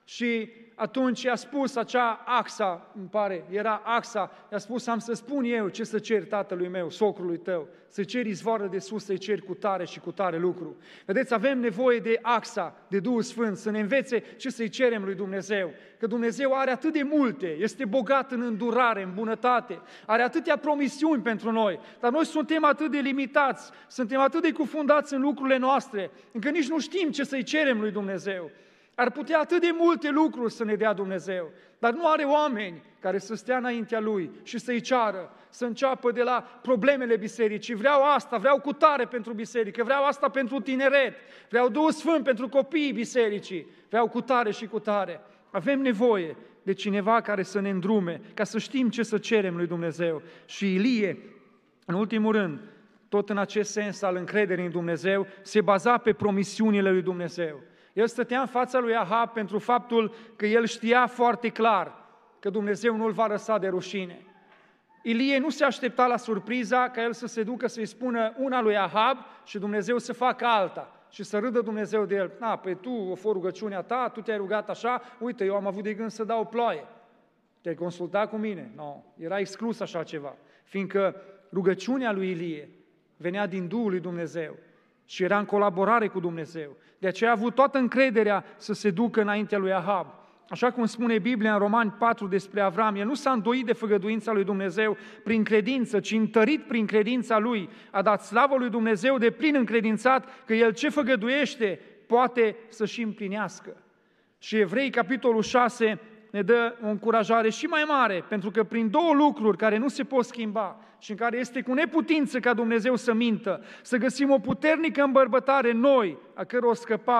și atunci i-a spus acea Axa, îmi pare, era Axa, i-a spus: am să spun eu ce să cer tatălui meu, socrului tău, să ceri izvoară de sus, să-i ceri cu tare și cu tare lucru. Vedeți, avem nevoie de Axa, de Duhul Sfânt, să ne învețe ce să-i cerem lui Dumnezeu, că Dumnezeu are atât de multe, este bogat în îndurare, în bunătate, are atâtea promisiuni pentru noi, dar noi suntem atât de limitați, suntem atât de cufundați în lucrurile noastre, încă nici nu știm ce să-i cerem lui Dumnezeu. Ar putea atât de multe lucruri să ne dea Dumnezeu, dar nu are oameni care să stea înaintea Lui și să-i ceară, să înceapă de la problemele bisericii. Vreau asta, vreau cutare pentru biserică, vreau asta pentru tineret, vreau Duhul Sfânt pentru copiii bisericii, vreau cutare și cutare. Avem nevoie de cineva care să ne îndrume, ca să știm ce să cerem lui Dumnezeu. Și Ilie, în ultimul rând, tot în acest sens al încrederii în Dumnezeu, se baza pe promisiunile lui Dumnezeu. El stătea în fața lui Ahab pentru faptul că el știa foarte clar că Dumnezeu nu-l va lăsa de rușine. Ilie nu se aștepta la surpriza ca el să se ducă să-i spună una lui Ahab și Dumnezeu să facă alta și să râdă Dumnezeu de el. Na, păi tu o fă rugăciunea ta, tu te-ai rugat așa, uite, eu am avut de gând să dau ploaie. Te-ai consultat cu mine? Nu, no, era exclus așa ceva, fiindcă rugăciunea lui Ilie venea din Duhul lui Dumnezeu și era în colaborare cu Dumnezeu. De aceea a avut toată încrederea să se ducă înaintea lui Ahab. Așa cum spune Biblia în Romani patru despre Avram, el nu s-a îndoit de făgăduința lui Dumnezeu prin credință, ci întărit prin credința lui. A dat slavă lui Dumnezeu de plin încredințat că el ce făgăduiește poate să și împlinească. Și Evrei, capitolul șase, ne dă o încurajare și mai mare, pentru că prin două lucruri care nu se pot schimba și în care este cu neputință ca Dumnezeu să mintă, să găsim o puternică îmbărbătare noi, a căror scăpare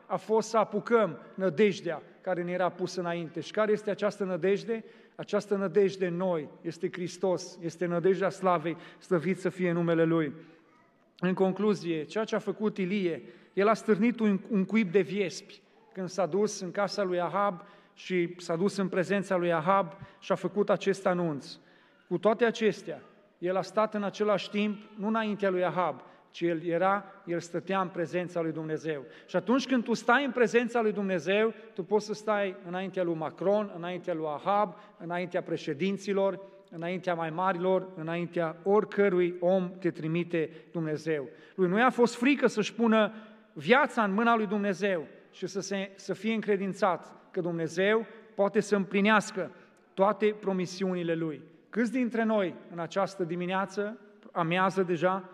a fost să apucăm nădejdea care ne era pusă înainte. Și care este această nădejde? Această nădejde în noi este Hristos, este nădejdea slavei, slăvit să fie numele Lui. În concluzie, ceea ce a făcut Ilie, el a stârnit un, un cuib de viespi când s-a dus în casa lui Ahab și s-a dus în prezența lui Ahab și a făcut acest anunț. Cu toate acestea, el a stat în același timp, nu înaintea lui Ahab, ci el era, el stătea în prezența lui Dumnezeu. Și atunci când tu stai în prezența lui Dumnezeu, tu poți să stai înaintea lui Macron, înaintea lui Ahab, înaintea președinților, înaintea mai marilor, înaintea oricărui om te trimite Dumnezeu. Lui nu i-a fost frică să-și pună viața în mâna lui Dumnezeu și să, se, să fie încredințat că Dumnezeu poate să împlinească toate promisiunile Lui. Câți dintre noi în această dimineață, amiază deja,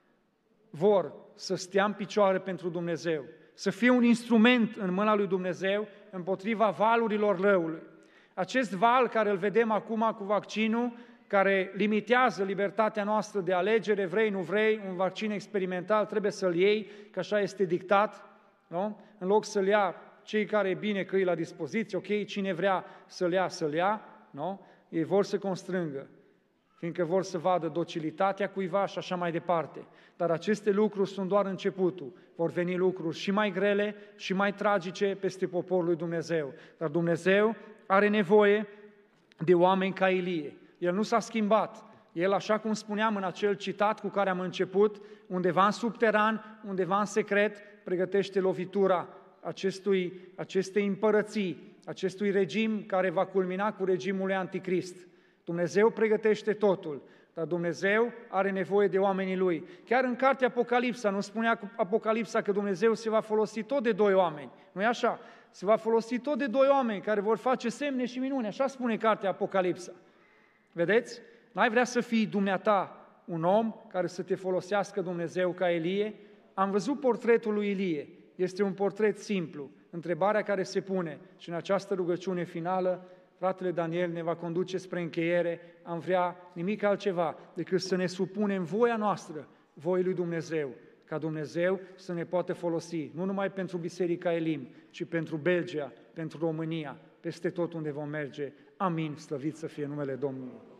vor să stea în picioare pentru Dumnezeu, să fie un instrument în mâna lui Dumnezeu împotriva valurilor răului. Acest val care îl vedem acum cu vaccinul, care limitează libertatea noastră de alegere, vrei, nu vrei, un vaccin experimental, trebuie să-l iei, că așa este dictat, nu? În loc să-l ia cei care e bine că e la dispoziție, ok, cine vrea să-l ia, să-l ia, nu? Ei vor să constrângă, fiindcă vor să vadă docilitatea cuiva și așa mai departe. Dar aceste lucruri sunt doar începutul. Vor veni lucruri și mai grele și mai tragice peste poporul lui Dumnezeu. Dar Dumnezeu are nevoie de oameni ca Ilie. El nu s-a schimbat. El, așa cum spuneam în acel citat cu care am început, undeva în subteran, undeva în secret, pregătește lovitura acestui, acestei împărății, acestui regim care va culmina cu regimul lui Anticrist. Dumnezeu pregătește totul, dar Dumnezeu are nevoie de oamenii Lui. Chiar în cartea Apocalipsa, nu spunea Apocalipsa că Dumnezeu se va folosi tot de doi oameni, nu-i așa? Se va folosi tot de doi oameni care vor face semne și minuni, așa spune cartea Apocalipsa. Vedeți? N-ai vrea să fii dumneata un om care să te folosească Dumnezeu ca Ilie? Am văzut portretul lui Ilie, este un portret simplu. Întrebarea care se pune și în această rugăciune finală, fratele Daniel ne va conduce spre încheiere, am vrea nimic altceva decât să ne supunem voia noastră, voii lui Dumnezeu, ca Dumnezeu să ne poată folosi, nu numai pentru Biserica Elim, ci pentru Belgia, pentru România, peste tot unde vom merge. Amin, slăvit să fie numele Domnului.